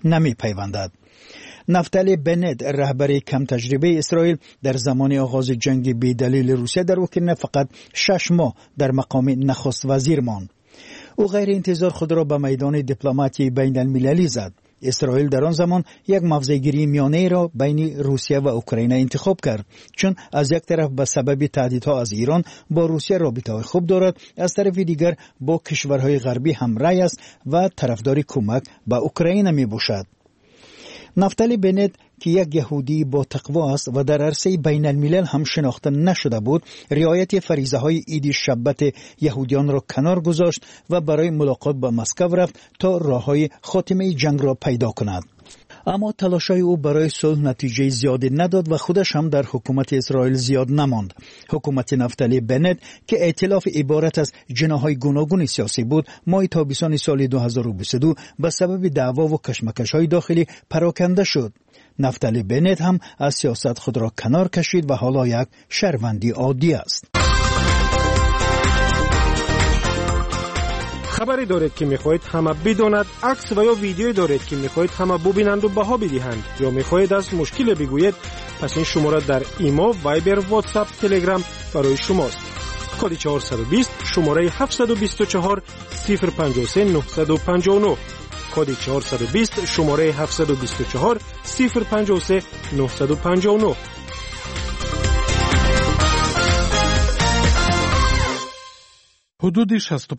نمی‌پیوندد. نفتالی بنت رهبر کم تجربه اسرائیل در زمان آغاز جنگ بی‌دلیل روسیه در اوکراین فقط 6 ماه در مقام نخست وزیر ماند. او غیر انتظار خود را به میدان دیپلماتی بین المللی زد. اسرائیل در آن زمان یک موضع‌گیری میانه را بین روسیه و اوکراین انتخاب کرد، چون از یک طرف به سبب تهدیدها از ایران با روسیه رابطه خوب دارد، از طرف دیگر با کشورهای غربی همراه است و طرفدار کمک به اوکراین می باشد. نفتالی بنت که یک یهودی با تقوا است و در عرصه بین الملل هم شناخته نشده بود، رعایت فریضه های عید شبت یهودیان را کنار گذاشت و برای ملاقات با مسکو رفت تا راه های خاتمه جنگ را پیدا کند. اما تلاش‌های او برای صلح نتیجه زیادی نداد و خودش هم در حکومت اسرائیل زیاد نماند. حکومت نفتالی بنت که ائتلاف عبارت از جناح‌های گوناگون سیاسی بود، ماه تابستان سال 2022 به سبب دعوا و کشمکش‌های داخلی پراکنده شد. نفتالی بنت هم از سیاست خود را کنار کشید و حالا یک شهروندی عادی است. خبری دارید که میخواهید همه بداند، عکس و یا ویدیویی دارید که میخواهید همه ببینند و بها بدهند، یا میخواهید از مشکل بگویید، پس این شماره در ایمو، وایبر، واتساپ، تلگرام برای شماست. کد 420 شماره 724 053 959. کد 420 شماره 724 053 959. حدود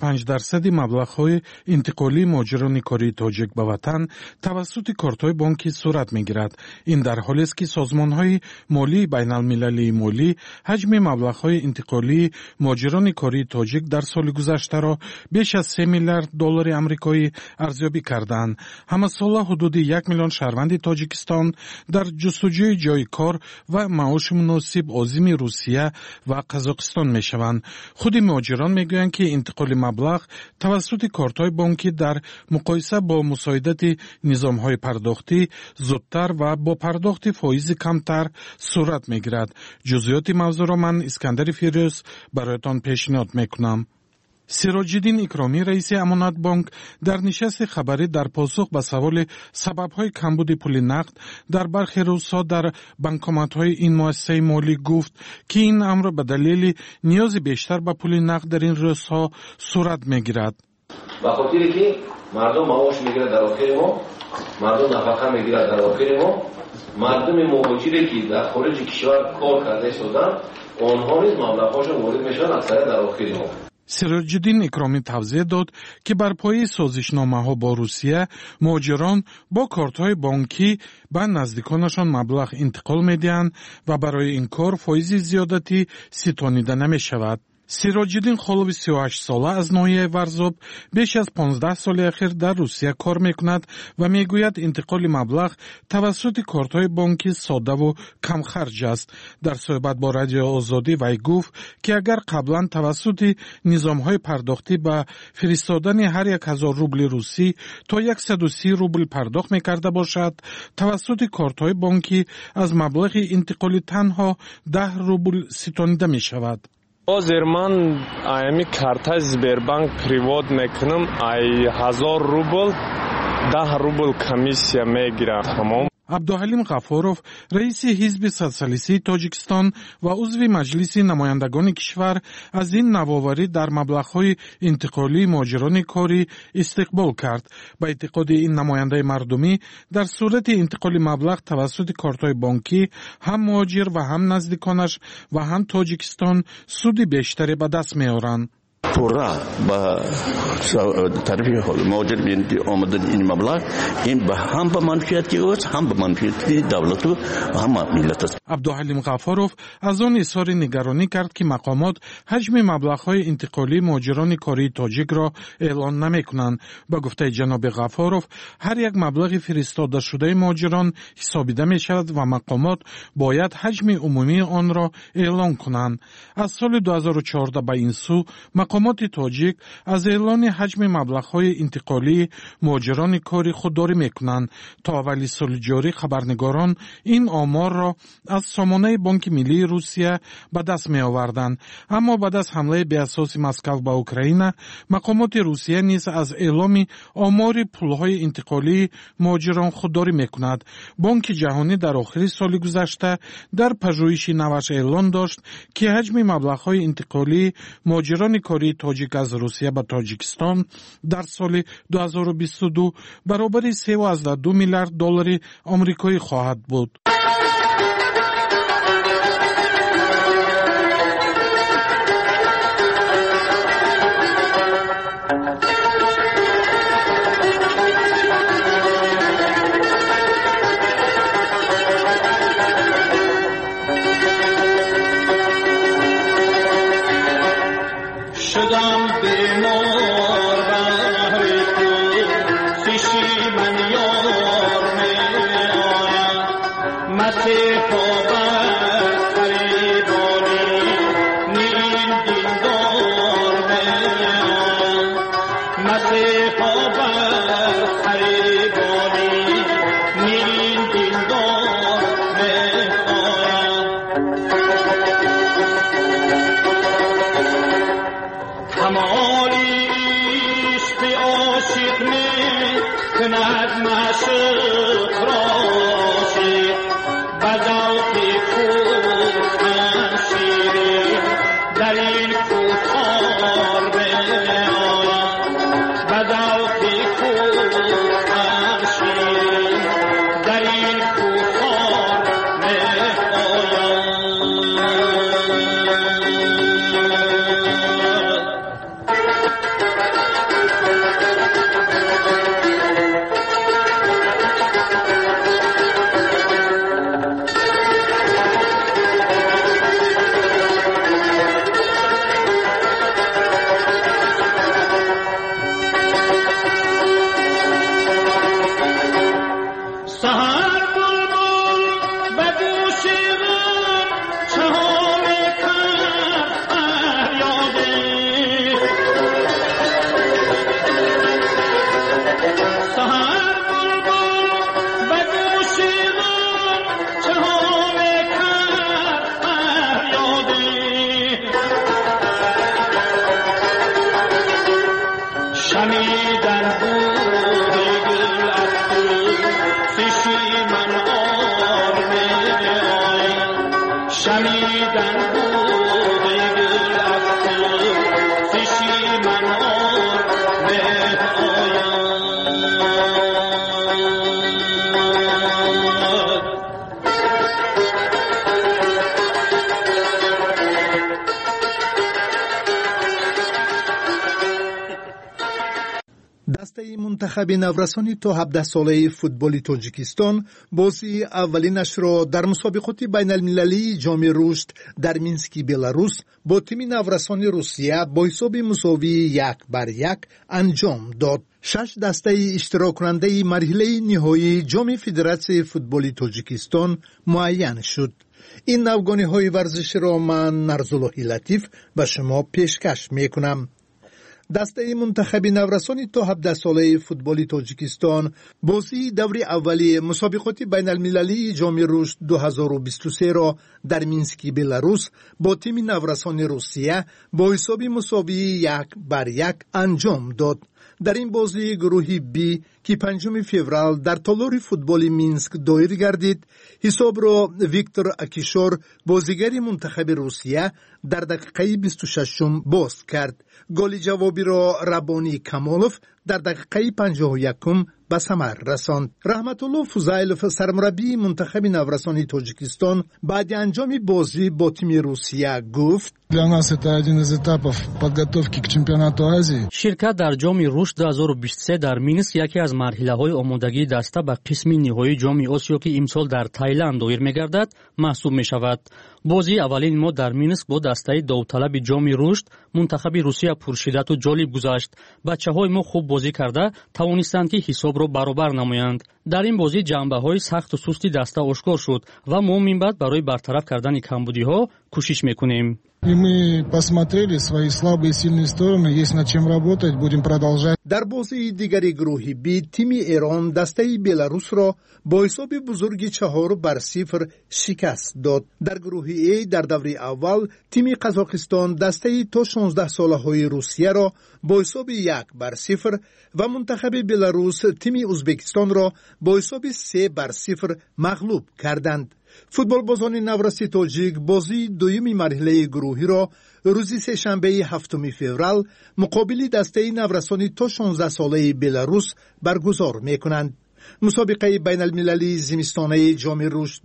65% مبلغ‌های انتقالی مهاجران کاری تاجیک به وطن توسط کارت‌های بانکی صورت می‌گیرد. این در حالی است که سازمان‌های مالی بین‌المللی مالی حجم مبلغ‌های انتقالی مهاجران کاری تاجیک در سال گذشته را بیش از 3 میلیارد دلار آمریکایی ارزیابی کردند. همه ساله حدود 1 میلیون شهروند تاجیکستان در جستجوی جای کار و معاش مناسب عازم روسیه و قزاقستان می‌شوند. خود مهاجران می‌گویند که انتقال مبلغ توسط کارت‌های بانکی در مقایسه با مساعدت نظام‌های پرداختی زودتر و با پرداخت فایز کمتر صورت می‌گیرد. جزئیات موضوع را من اسکندر فیروز برایتان پیشنهاد می‌کنم. سراج‌الدین اکرامی رئیس امانت بانک در نشست خبری در پاسخ به سوال سبب‌های کمبود پول نقد در برخی روزها در بانکومات‌های این مؤسسه مالی گفت که این امر به دلیل نیاز بیشتر به پول نقد در این روزها صورت می‌گیرد. به خاطر که مردم معاش می‌گیرند در آخر ماه، مردم نفقه می‌گیرند در آخر ماه، مردم مهاجری که در خارج کشور کار کرده شدند، آنها نیز مبلغ‌هاشون وارد میشن اکثر در آخر ماه. سراج‌الدین اکرامی توضیح داد که بر پایه سازشنامه‌ها با روسیه مهاجران با کارت‌های بانکی به نزدیکانشان مبلغ انتقال می‌دهند و برای این کار فایز زیادتی ستانیده نمی‌شود. سراج‌الدین خالوی 38 ساله از ناحیه ورزاب بیش از 15 سال اخیر در روسیه کار میکند و میگوید انتقال مبلغ توسط کارت‌های بانکی ساده و کم خرج است. در صحبت با رادیو آزادی وی گفت که اگر قبلا توسط نظام‌های پرداختی به فرستادن هر 1000 روبل روسی تا 130 روبل پرداخت میکرده باشد، توسط کارت‌های بانکی از مبلغ انتقالی تنها 10 روبل ستانیده میشود. Hozir man ayami karta Sberbank privod mekunam, ay 1000 rubl 10 rubl komissiya megiram. Tamom. عبدالحلیم غفاروف رئیس حزب سوسیالیستی تاجیکستان و عضو مجلس نمایندگان کشور از این نوآوری در مبلغ‌های انتقالی مهاجران کاری استقبال کرد. با اعتقاد این نماینده مردمی در صورت انتقال مبلغ توسط کارت‌های بانکی هم مهاجر و هم نزدیکانش و هم تاجیکستان سود بیشتری به دست می‌آورند. پورا با طرف مهاجر آمدن این مبلغ این به هم به منفعت اوست هم به منفعت دولت و هم ملت است. عبدالحلیم غفاروف از آن اظهار نگرانی کرد که مقامات حجم مبلغ‌های انتقالی مهاجران کاری تاجیک را اعلان نمی‌کنند. با گفته جناب غفاروف هر یک مبلغ فرستاده شده مهاجران حسابیده می‌شود و مقامات باید حجم عمومی آن را اعلان کنند. از سال 2014 به این سو مقامات تاجیک از اعلان حجم مبلغ‌های انتقالی مهاجران کاری خودداری می‌کنند. تا اول سال جاری خبرنگاران این آمار را از سامانه بانک ملی روسیه به دست می‌آوردند. اما بعد از حمله بی‌اساس مسکو به اوکراین، مقامات روسیه نیز از اعلام آمار پول‌های انتقالی مهاجران خودداری می‌کند. بانک جهانی در آخر سال گذشته در پژوهش نوش اعلان داشت که حجم مبلغ‌های انتقالی مهاجران کاری تاجیک از روسیه به تاجیکستان در سال 2022 برابر 3.2 میلیارد دلار آمریکایی خواهد بود. دسته منتخب نورسانی تا 17 ساله فوتبال تاجیکستان بازی اولینش را در مسابقات بین المللی جام رشد در مینسک بلاروس با تیم نورسانی روسیه با حساب مساوی 1-1 انجام داد. 6 دسته اشتراک کننده مرحله نهایی جام فدراسیون فوتبال تاجیکستان معین شد. این نوگانی‌های ورزش را من نرزاللهی لطیف به شما پیشکش می‌کنم. دسته منتخب نورسانی تا 17 ساله فوتبال تاجیکستان بازی دوری اولی مسابقات بین المللی جام رشد 2023 را در مینسک بلاروس با تیم نورسان روسیه با حساب مساوی 1-1 انجام داد. در این بازی گروه بی که 5 فوریه در تالار فوتبال مینسک دایر گردید، حساب را ویکتور اکیشور بازیگر منتخب روسیه در دقیقه 26 باز کرد. گل جوابی را ربانی کمالوف در دقیقه 51 به ثمر رساند. رحمت الله فوزایلوف سرمربی منتخب نورسان تاجیکستان بعد انجام بازی با تیم روسیه گفت: Для нас это один из этапов подготовки к чемпионату Азии. شرکت در جام رشد 2023 در مینسک یکی از مرحله‌های آمادگی دسته به قسم نهایی جام آسیا که امسال در تایلند دایر می‌گردد محسوب می‌شود. بازی اولین ما در مینسک با دسته داوطلب جام رشد منتخب روسیه پرشدت و جالب گذشت. بچه‌های ما خوب بازی کرده توانستند که حساب را برابر نمایند. дар ин бозӣ ҷанбаҳои сахту сусти даста ошкор шуд ва мо минбаъд барои бартараф кардани камбудиҳо кӯшиш мекунем. И мы посмотрели свои слабые и сильные стороны, есть над чем работать, будем продолжать. дар бозии дигари гурӯҳи Б тими Эрон дастаи Беларусро бо ҳисоби бузурги 4-0 шикаст дод. дар гурӯҳи А дар даври аввал тими Қазоқистон дастаи то 16 солаҳои Русияро бо ҳисоби 1-0 ва мунтахаби Беларус тими Узбекистонро бо ҳисоби 3-0 мағлуб карданд. футболбозони навраси тоҷик бозии дуюми марҳилаи гурӯҳиро рӯзи сешанбеи 7 феврал муқобили дастаи наврасони то 16 солаи Беларус баргузор мекунанд. мусобиқаи байналмилалии зимистонаи ҷоми рушд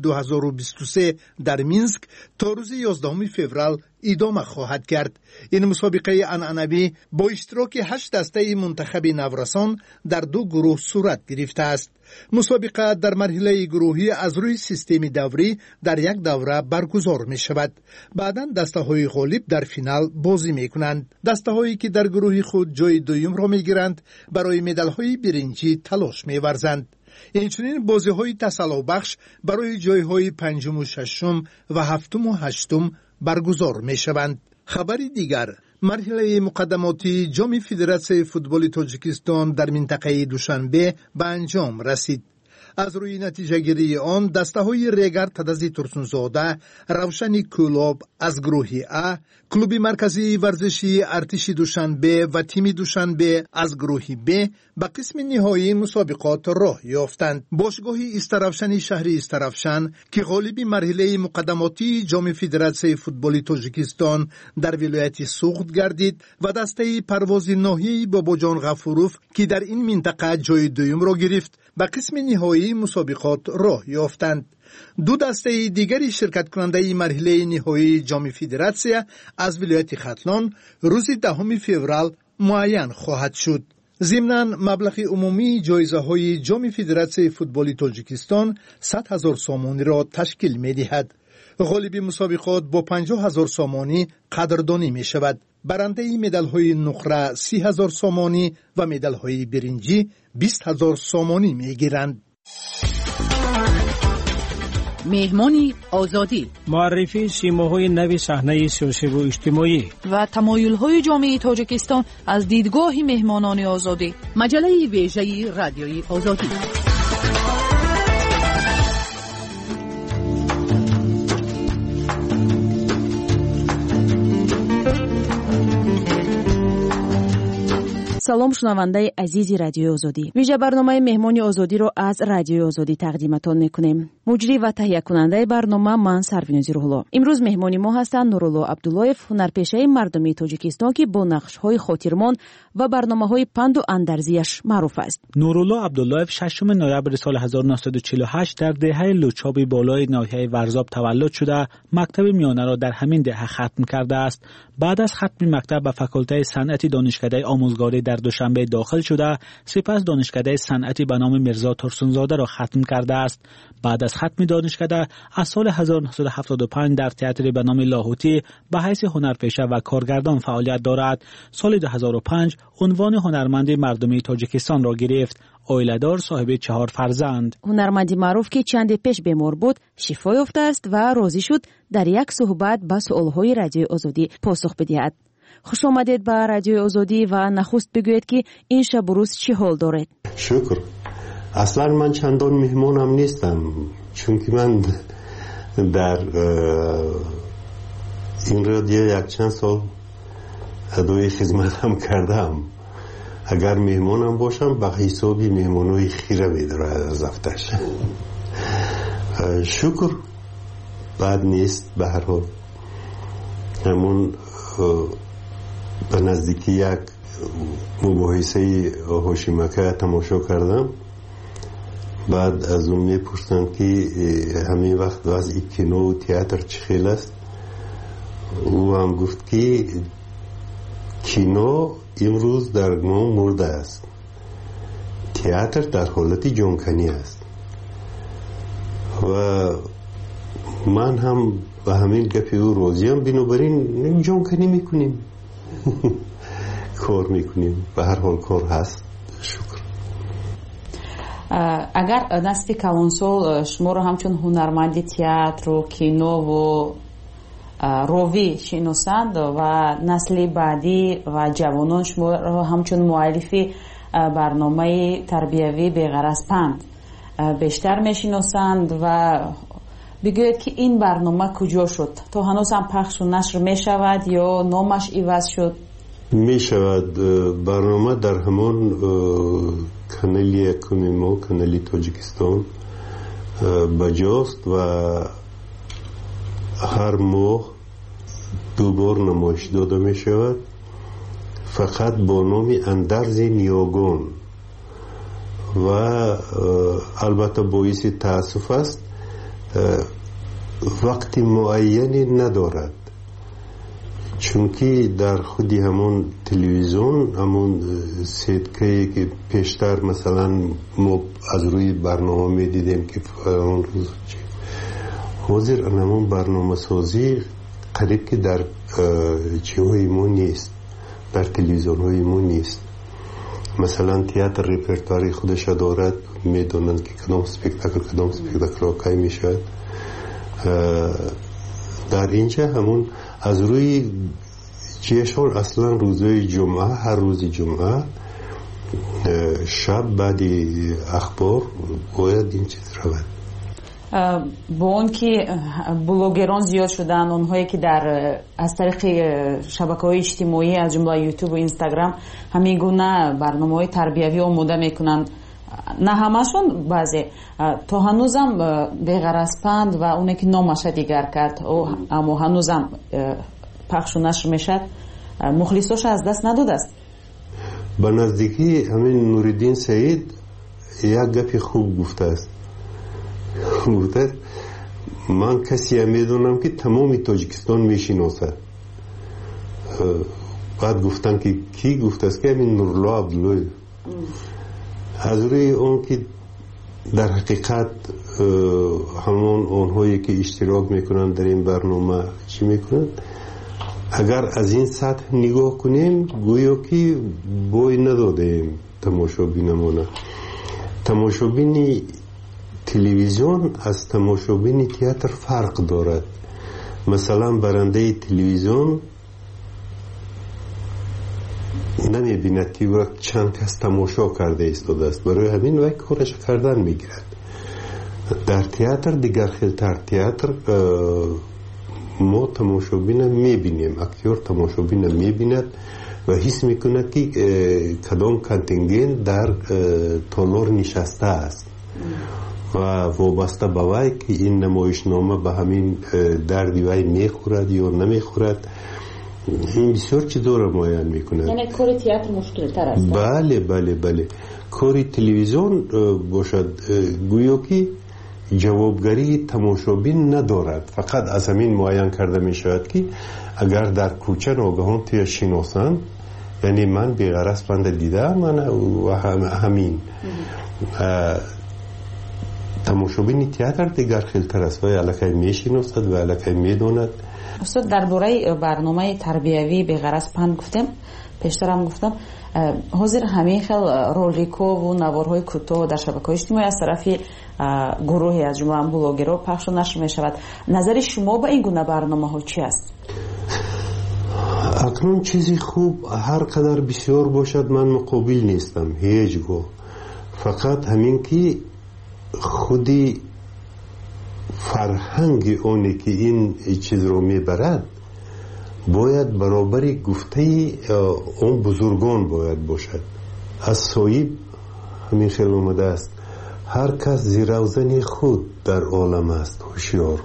2023 дар Минск то рӯзи 11 феврал идома хоҳад кард. ин мусобиқаи анъанавӣ бо иштироки 8 дастаи мунтахаби наврасон дар 2 гурӯҳ сурат гирифтааст. мусобиқа дар марҳилаи гурӯҳӣ аз рӯи системи даврӣ дар як давра баргузор мешавад. баъдан дастаҳои ғолиб дар финал бозӣ мекунанд. дастаҳое ки дар гурӯҳи худ ҷои дуюмро мегиранд барои медалҳои биринҷӣ талош меварзанд. инчунин бозиҳои тасаллӯбахш барои ҷойҳои 5-ум, 6-ум ва 7-ум ва 8-ум баргузор мешаванд. хабари дигар, марҳилаи муқаддамоти ҷоми Федератсияи футболи Тоҷикистон дар минтақаи Душанбе ба анҷом расид. аз рӯи натиҷагирии он дастаҳои Регар Тадази Турсунзода, Равшани Кӯлоб аз гурӯҳи А, клуби марказии варзишии Артиши Душанбе ва тими Душанбе аз гурӯҳи Б ба қисми ниҳоии мусобиқот роҳ ёфтанд. бошгоҳи Истаравшани шаҳри Истаравшан ки ғолиби марҳилаи муқаддамотии ҷоми Федератсияи футболи Тоҷикистон дар вилояти Суғд гардид ва дастаи Парвози ноҳияи Бобоҷон Ғафуров ки дар ин минтақа ҷои дуюмро гирифт ба қисми ниҳоии мусобиқот роҳ ёфтанд. ду дастаи дигари ширкаткунандаи марҳилаи ниҳоии ҷоми Федератсия аз вилояти Хатлон рӯзи 10 феврал муайян хоҳад шуд. зимнан маблағи умумии ҷоизаҳои ҷоми Федератсияи футболи Тоҷикистон 100 000 сомониро ташкил медиҳад. ғолиби мусобиқот бо 50 000 сомонӣ қадрдонӣ мешавад. барандаи медалҳои нуқра 30 000 сомонӣ ва медалҳои биринҷӣ 20 000 сомонӣ мегиранд. меҳмони озодӣ муаррифии симоҳои нави саҳнаи сиёсиву иҷтимоӣ ва тамоюлҳои ҷомеи Тоҷикистон аз дидгоҳи меҳмонони озодӣ. маҷалаи вежаи радиои озодӣ. салом шунавандаи азизи радиои озодӣ. вижа барномаи меҳмони озодиро аз радиои озодӣ тақдиматон мекунем. муҷрӣ ва таҳиякунандаи барнома ман Сарвинози Рӯҳулло. имрӯз меҳмони мо ҳастанд Нурулло Абдуллоев, ҳунарпешаи мардумии Тоҷикистон ки бо нақшҳои хотирмон ва барномаҳои панду андарзияш маъруф аст. Нурулло Абдуллоев 6 ноябри соли 1948 дар деҳаи Лучоби болои ноҳияи Варзоб таваллуд шуда мактаби миёнаро дар ҳамин деҳа хатм кардааст. баъд аз хатми мактаб ба факултаи санъати донишкадаи омӯзгорӣ дар Душанбе дохил шуда, сипас донишкадаи санъати ба номи Мирзо Турсунзодаро хатм кардааст. баъд аз хатми донишкада аз соли 1975 дар театри ба номи Лоҳутӣ ба ҳайси ҳунарпеша ва коргардон фаъолият дорад. соли 2005 унвони ҳунарманди мардумии Тоҷикистонро гирифт. оиладор, соҳиби 4 фарзанд. ҳунарманди маъруф ки чанде пеш бемор буд, шифо ёфтааст ва розӣ шуд дар як суҳбат ба суолҳои радиои озодӣ посух бидиҳад. хуш омадед ба радиои озодӣ ва нахуст бигӯед ки ин шабу рӯз чӣ ҳол доред? шукр. аслан ман чандон меҳмонам нестам, чунки ман дар ин радио якчанд сол адои хизматам кардам. агар меҳмонам бошам ба ҳисоби меҳмонои хира медорад аз афташ. шукр, бад нест. ба ҳар ҳол ҳамон ба наздики як мубоҳисаи ҳошимака тамошо кардам. баъд аз он мепурсам ки ҳамин вақт вазъи кинову театр чӣ хел аст. ӯ ҳам гуфт ки кино имрӯз дар мо мурда аст, театр дар ҳолати ҷонканӣ аст. ва ман ҳам ба ҳамин гапи ӯ розиам. бинобар ин ҷонканӣ мекунем, кор мекунем. ба ҳар ҳол кор ҳаст. шукр. агар насти калонсол шуморо ҳамчун ҳунарманди театру кинову ровӣ шиносанд ва насли баъдӣ ва ҷавонон шуморо ҳамчун муаллифи барномаи тарбиявӣ беғараз панд бештар мешиносанд ва бигӯед ки ин барнома куҷо шуд? То ҳанӯз ҳам пахшу нашр мешавад ё номаш иваз шуд? мешавад. барнома дар ҳамон канали якуми мо, канали Тоҷикистон баҷост ва ҳар моҳ дубор намоиш дода мешавад, фақат бо номи Андарзи Ниёгон. ва албатта боиси таассуф аст, вақти муайяне надорад, чунки дар худи ҳамон телевизион, ҳамон сеткае ки пештар масалан мо аз рӯи барнома медидем ки ҳозир ҳамон барномасозӣ қариб ки дар чиҳои мо нест, дар телевизионҳои мо нест. масалан театр репертуари худаш дорад, медонанд ки кадом спектакл кай мешавад. дар инҷа ҳамон аз рӯи ҷешон аслан рӯзои ҷумъа, ҳар рӯзи ҷумъа шаб баъди ахбор бояд ин чиз равад. бо он ки блогерон зиёд шуданд, онҳое ки аз тариқи шабакаҳои иҷтимоӣ аз ҷумла ютубу инстаграм ҳамин гуна барномаҳои тарбиявӣ омода мекунанд, на ҳамашон, баъзе то ҳанӯзам беғаразпанд ва оне ки номаша дигар кард, аммо ҳанӯзам пахшу нашр мешад, мухлисоша аз даст надодааст. ба наздикӣ ҳамин Нуриддин Саид як гапи хуб гуфтааст. гуфтааст ман касие медонам ки тамоми Тоҷикистон мешиносад. баъд гуфтан ки кӣ? гуфтааст ки ҳамин Нурло Абдуллоев. аз рӯи он ки дар ҳақиқат ҳамон онҳое ки иштирок мекунанд дар ин барнома чӣ мекунанд, агар аз ин сатҳ нигоҳ кунем гӯё ки бой надодаем тамошобинамона. тамошобини телевизион аз тамошобини театр фарқ дорад. масалан барандаи телевизион намебинад ки ва чанд кас тамошо карда истодааст, барои ҳамин вай кораш кардан мегирад. дар театр дигар хелтар. театр мо тамошобина мебинем, актёр тамошобина мебинад ва ҳис мекунад ки кадом контингент дар толор нишастааст ва вобаста ба вай ки ин намоишнома ба ҳамин дарди вай мехӯрад ё намехӯрад, ин бисёр чизоро муайян мекунад. яъне кори театр мушкилтар аст. бале кори телевизион бошад гӯё ки ҷавобгарии тамошобин надорад. фақат аз ҳамин муайян карда мешавад ки агар дар кӯча ногаҳон туя шиносанд, яъне ман беғараз банда дидаам ва ҳамин. тамошобини театр дигар хелтар аст, вай аллакай мешиносад ва аллакай медонад. устод, дар бораи барномаи тарбиявӣ беғараз панд гуфтем, пештарам гуфтам, ҳозир ҳамин хел роликову наворҳои кӯтоҳ дар шабакаҳои иҷтимоӣ аз тарафи гурӯҳе аз ҷумла блогерҳо пахшу нашр мешавад. назари шумо ба ин гуна барномаҳо чӣ аст? акнун чизи хуб ҳар қадар бисёр бошад, ман муқобил нестам ҳеҷ гоҳ. фақат ҳамин ки худи фарҳанги оне ки ин чизро мебарад бояд баробари гуфтаи он бузургон бояд бошад. аз соиб ҳамин хел омадааст: ҳар кас зиравзани худ дар олам аст ҳушёр,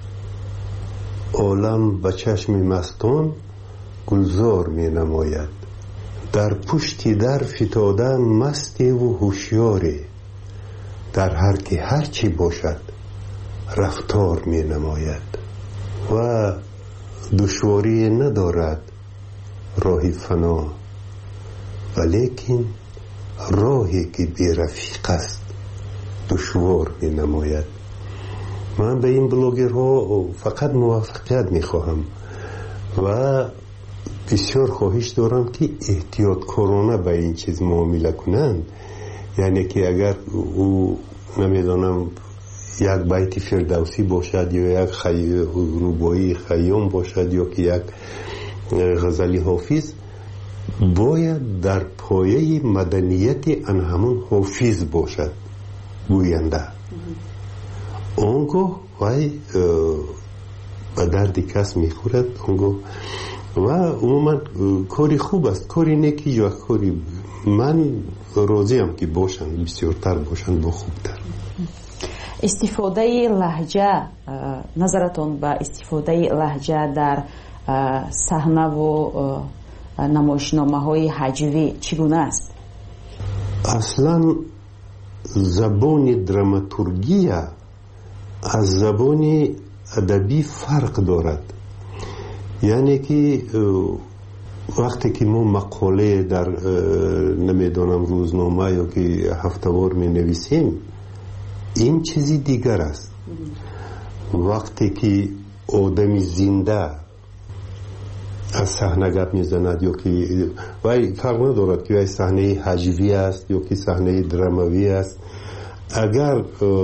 олам ба чашми мастон гулзор менамояд, дар пушти дар фитода мастеву ҳушёре, дар ҳар ки ҳар чӣ бошад рафтор менамояд. ва душворие надорад роҳи фано, валекин роҳе ки берафиқ аст душвор менамояд. ман ба ин блогерҳо фақат муваффақият мехоҳам ва бисёр хоҳиш дорам ки эҳтиёткорона ба ин чиз муомила кунанд, یعنی که اگر او نمیدونم یک بیت فردوسی باشد یا یک رباعی خیام باشد یا که یک غزلی حافظ، باید در پایه مدنیت آن همون حافظ باشد گوینده. اونگاه وای به درد کس میخورد اونگاه. و عموما کاری خوب است، کاری نیکی یا کاری من راضیم که باشند، بسیارتر باشند با خوبتر. استفاده لهجه، نظرتون به استفاده لهجه در صحنه و نمایشنامه های هجوی چگونه است؟ اصلا زبان دراماتورگی از زبان ادبی فرق دارد. یعنی که وقتی که ما مقاله در نمیدونم روزنامه یا که هفتهوار می نویسیم، این چیزی دیگر است. وقتی که آدمی زنده از صحنه گپ میزند یا که وای فرق ندارد که وای صحنه هجوی است یا که صحنه دراموی است، اگر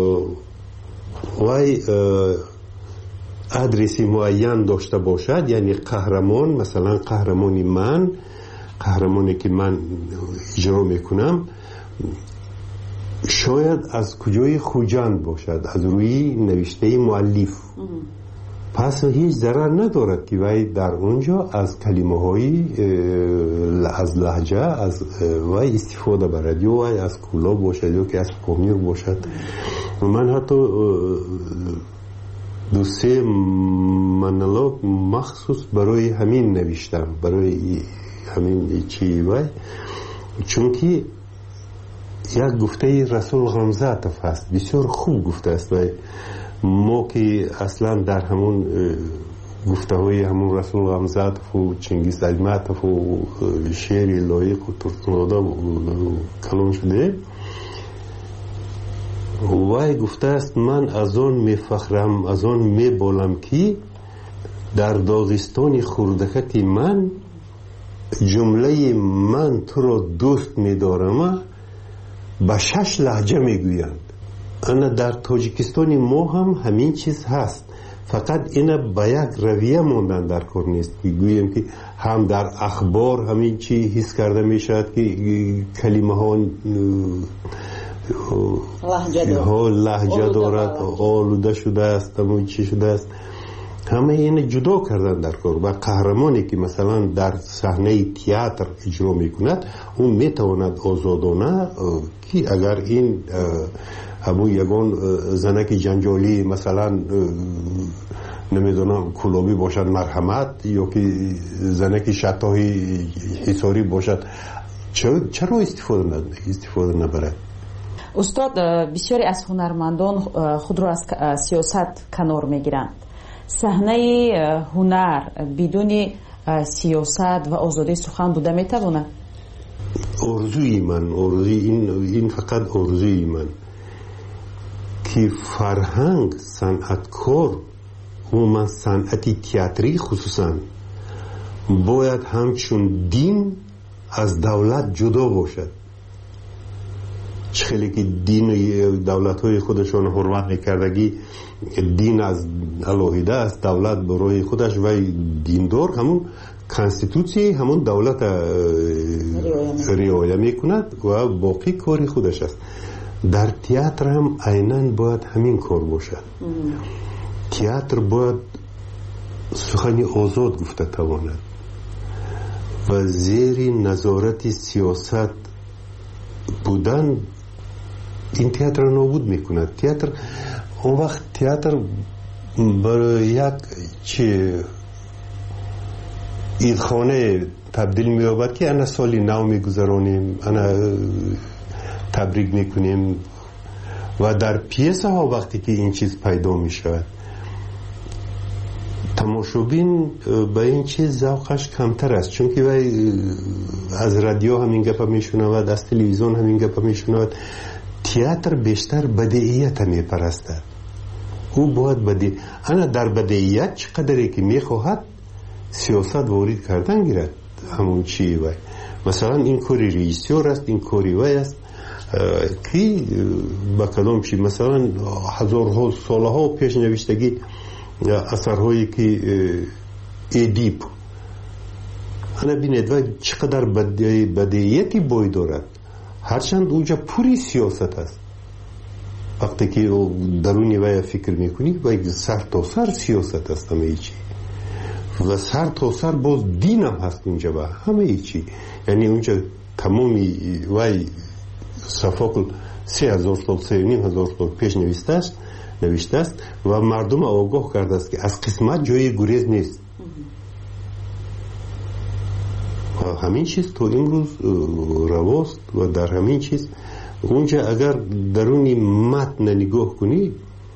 وای ادرسی معین داشته باشد، یعنی قهرمان، مثلا قهرمانی من، قهرمانی که من اجرا میکنم شاید از کجای خوجند باشد، از روی نوشته مؤلف. پس هیچ ضرر ندارد که وای در اونجا از کلمه های از لهجه از وای استفاده برد، یا وای از کولا باشد یا که از پامیر باشد. من حتی 2-3 مونولوگ مخصوص برای همین نوشتم، برای همین چی وای، چون که یک گفته رسول غمزاتف هست، بسیار خوب گفته است. وای ما که اصلا در همون گفته های همون رسول غمزاتف و چنگیز عظمتف و شعر لایق و ترتنادا کلام شده، وای گفته است من از آن میفخرم، از آن میبالم که در داغستان خوردکت من جمله من تو را دوست میدارم به 6 لهجه میگویند. انا در تاجیکستان ما هم همین چیز هست، فقط اینا به یک رویه ماندن در کار نیست که گوییم که هم در اخبار همین چی حس کرده میشد که کلمه ها لهجه دارد، آلوده شده است، همون چی شده است، همه این جدا کردن در کار. و قهرمانی که مثلا در صحنه تئاتر اجرا میکند اون میتواند آزادانه که اگر این همون یگان زنک جنجالی مثلا نمیدونم کلابی باشد مرحمت، یا که زنک شتاهی حساری باشد، چرا استفاده نبرد؟ استاد، بسیاری از هنرمندان خود را از سیاست کنار میگیرند. صحنه هنر بدون سیاست و آزادی سخن بوده میتواند؟ آرزوی من، این فقط آرزوی من که فرهنگ، صنعتکار و من صنعتی تئاتری خصوصا باید همچون دین از دولت جدا باشد. خیلی که دین دولت های خودشان حرمت میکردگی، دین از علاهیده است، دولت برای خودش و دیندار همون کانستیتوسی همون دولت رعایت میکند و باقی کاری خودش است. در تئاتر هم عیناً باید همین کار باشد. تئاتر باید سخنی آزاد گفته تواند و زیر نظارت سیاست بودن این تئاتر نابود میکند. تئاتر اون وقت تئاتر برای یک عیدخانه تبدیل می‌یابد که انا سالی نو میگذرانیم، انا تبریک میکنیم و در پیسه ها وقتی که این چیز پیدا میشود تماشابین به این چیز ذوقش کمتر است، چون که از رادیو همین گپ میشنود، از تلویزیون همین گپ میشنود. تئاتر بیشتر بدیهیت میپرستد. او باید بدیهیت، انا در بدیهیت چقدری که میخواهد سیاست وارد کردن گیرد همون چی وای. مثلا این کاری رئیسیور است، این کاری وای است. کی با کدام چی مثلا هزارها سالها پیش نوشتگی اثرهایی که ادیپ انا بینید و چقدر بدیهیتی بوی دارد هرچند اونجا پوری سیاست است وقتی که درونی وی فکر میکنی و سر تا سر سیاست است همه چی و سر تا سر باز دین هم هست اونجا و همه چی یعنی اونجا تمامی وی صفاقل 3000 سال 3500 سال پیش نوشته است و مردم آگاه کرده است که از قسمت جای گریز نیست و همین چیز تو امروز رواست و در همین چیز اونجا اگر درونی متن نگاه کنی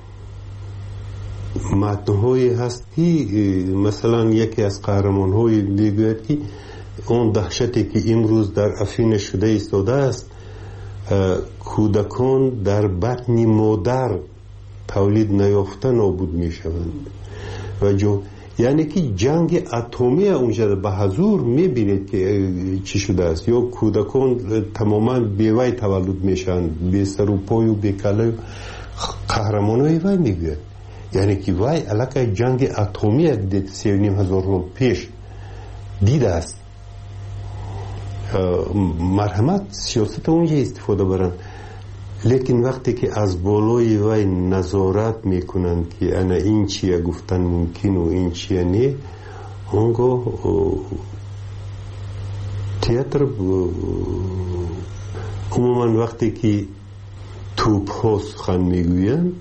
متن‌هایی هست که مثلا یکی از قهرمان‌های میگوید که اون دهشتی که امروز در افیون شده ایستاده است کودکان در بطن مادر تولید نیافته نابود میشوند و یعنی که جنگ اتمی اونجا به حضور میبینید که چی شده است یا کودکان تماما بیوی تولد میشن بی سر و پای و بی کله قهرمانای وی میگوید یعنی که وی علاقه جنگ اتمی 3500 سال پیش دیده است مرحمت سیاست اونجا استفاده برن لیکن وقتی که از بالای وی نظارت میکنند که انا این چیه گفتن ممکن و این چیه نه اونگاه تئاتر عموما وقتی که توپ ها سخن میگویند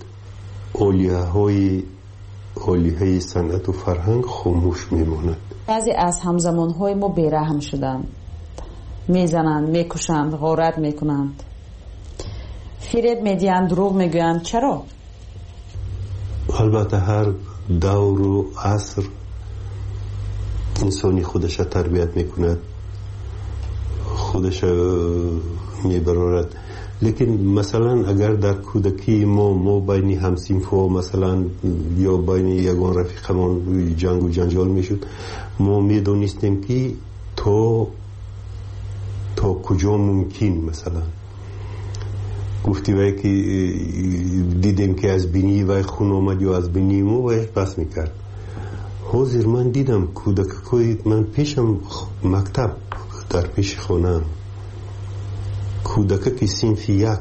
اولیه صنعت و فرهنگ خاموش میماند بعضی از همزمان های ما بیرحم شدند میزنند میکشند غارت میکنند فریب میدیند دروغ میگویند چرا؟ البته هر دور و عصر انسانی خودش تربیت میکند خودش میبرارد لیکن مثلا اگر در کودکی ما بین همسینفا مثلا یا بین یگان رفیقمان جنگ و جنجال میشد ما میدونستیم که تا کجا ممکن مثلا گفتی وای که دیدیم که از بینی وای خون آمد یا از بینی ما وای پس میکرد حاضر من دیدم کودکای من پیشم مکتب در پیش خونم کودک که صنف یک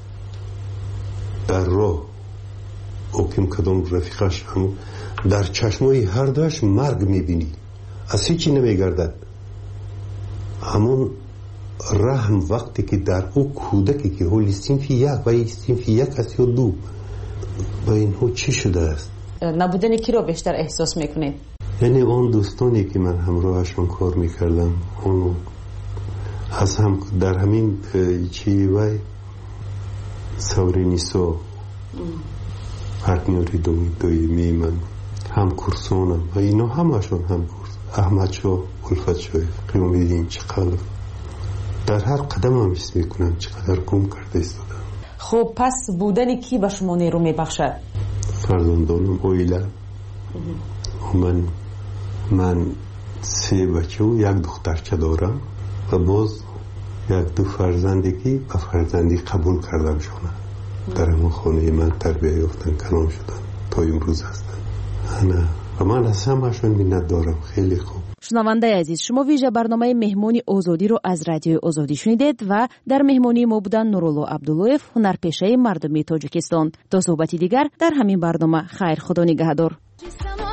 در راه اوکیم کدام رفیقش هم در چشمای هر دوش مرگ میبینی از هیچی نمیگردد همون رحم وقتی که در او کودکی که حالی صنف یک و صنف یک است یا دو با اینها چی شده است نبودن کی رو بیشتر احساس میکنید یعنی اون دوستانی که من همراهشون کار میکردم اون از هم در همین چی وای سورینیسو پارتنری دویمی من هم کورسونم و اینا همشون هم کورس احمد شو الفت شو قیمومیدین چقدر در هر قدم هم حس میکنم چقدر گم کرده ایستادم خب پس بودن کی به شما نیرو میبخشد؟ فرزندانم اویلا من 3 بچه و 1 دخترچه دارم و باز 1-2 فرزندی که به فرزندی قبول کردم شونه در همون خانه من تربیه یافتن کنام شدن تا امروز هستن و من از همشون منت دارم خیلی خوب. شنونده عزیز شما ویژه برنامه مهمانی آزادی رو از رادیو آزادی شنیدید و در مهمانی ما بودن نورالله عبداللهیف هنرپیشه مردمی تاجیکستان. تا صحبتی دیگر در همین برنامه خیر خدا نگهدار.